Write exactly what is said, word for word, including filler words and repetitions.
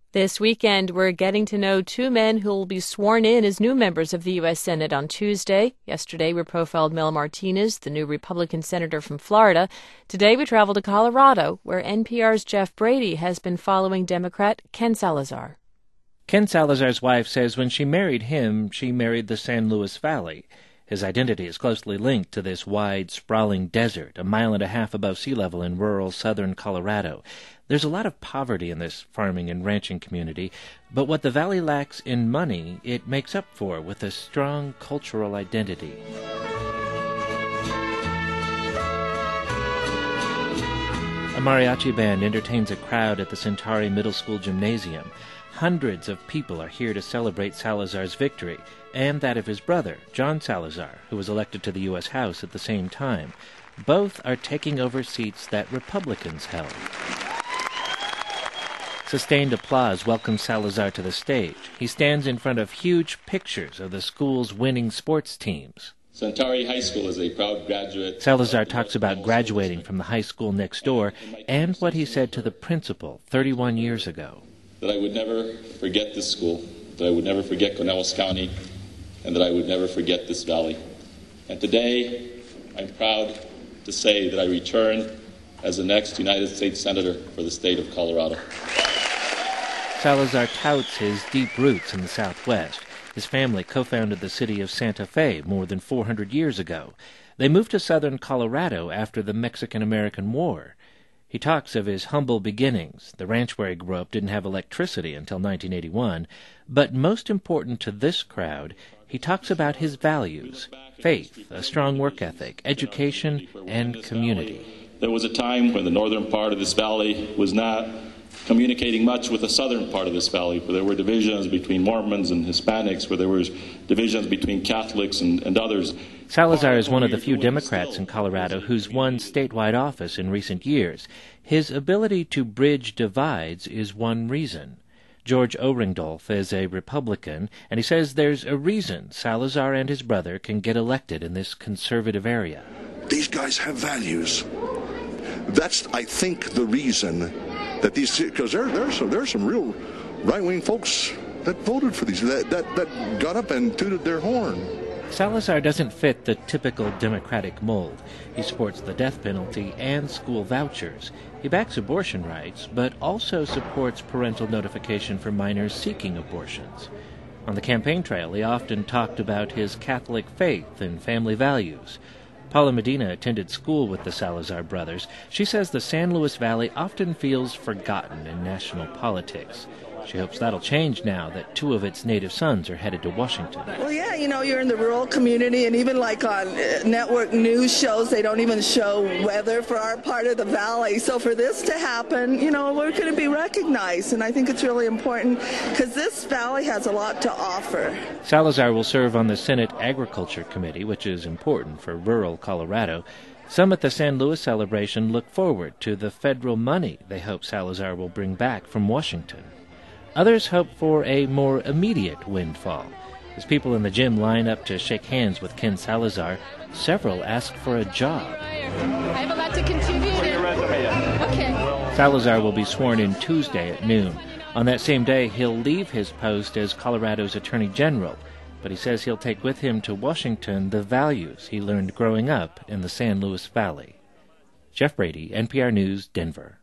This weekend, we're getting to know two men who will be sworn in as new members of the U S Senate on Tuesday. Yesterday, we profiled Mel Martinez, the new Republican senator from Florida. Today, we travel to Colorado, where N P R's Jeff Brady has been following Democrat Ken Salazar. Ken Salazar's wife says when she married him, she married the San Luis Valley. His identity is closely linked to this wide, sprawling desert, a mile and a half above sea level in rural southern Colorado. There's a lot of poverty in this farming and ranching community, but what the valley lacks in money, it makes up for with a strong cultural identity. A mariachi band entertains a crowd at the Centauri Middle School Gymnasium. Hundreds of people are here to celebrate Salazar's victory, and that of his brother, John Salazar, who was elected to the U S House at the same time. Both are taking over seats that Republicans held. Sustained applause welcomes Salazar to the stage. He stands in front of huge pictures of the school's winning sports teams. Centauri High School is a proud graduate. Salazar talks about graduating from the high school next door and what he said to the principal thirty-one years ago. That I would never forget this school, that I would never forget Cornwallis County, and that I would never forget this valley. And today, I'm proud to say that I return as the next United States Senator for the state of Colorado. Salazar touts his deep roots in the Southwest. His family co-founded the city of Santa Fe more than four hundred years ago. They moved to southern Colorado after the Mexican-American War. He talks of his humble beginnings. The ranch where he grew up didn't have electricity until nineteen eighty-one. But most important to this crowd, he talks about his values: faith, a strong work ethic, education, and community. There was a time when the northern part of this valley was not communicating much with the southern part of this valley, where there were divisions between Mormons and Hispanics, where there were divisions between Catholics and, and others. Salazar is one of the few Democrats in Colorado who's won statewide office in recent years. His ability to bridge divides is one reason. George Oringdolf is a Republican, and he says there's a reason Salazar and his brother can get elected in this conservative area. These guys have values. That's, I think, the reason that these, because there, there's some, there's some real right-wing folks that voted for these, that, that, that got up and tooted their horn. Salazar doesn't fit the typical Democratic mold. He supports the death penalty and school vouchers. He backs abortion rights, but also supports parental notification for minors seeking abortions. On the campaign trail, he often talked about his Catholic faith and family values. Paula Medina attended school with the Salazar brothers. She says the San Luis Valley often feels forgotten in national politics. She hopes that'll change now that two of its native sons are headed to Washington. Well, yeah, you know, you're in the rural community, and even like on network news shows, they don't even show weather for our part of the valley. So for this to happen, you know, we're going to be recognized, and I think it's really important because this valley has a lot to offer. Salazar will serve on the Senate Agriculture Committee, which is important for rural Colorado. Some at the San Luis celebration look forward to the federal money they hope Salazar will bring back from Washington. Others hope for a more immediate windfall. As people in the gym line up to shake hands with Ken Salazar, several ask for a job. I have a lot to contribute. Put your resume in. Okay. Salazar will be sworn in Tuesday at noon. On that same day, he'll leave his post as Colorado's Attorney General, but he says he'll take with him to Washington the values he learned growing up in the San Luis Valley. Jeff Brady, N P R News, Denver.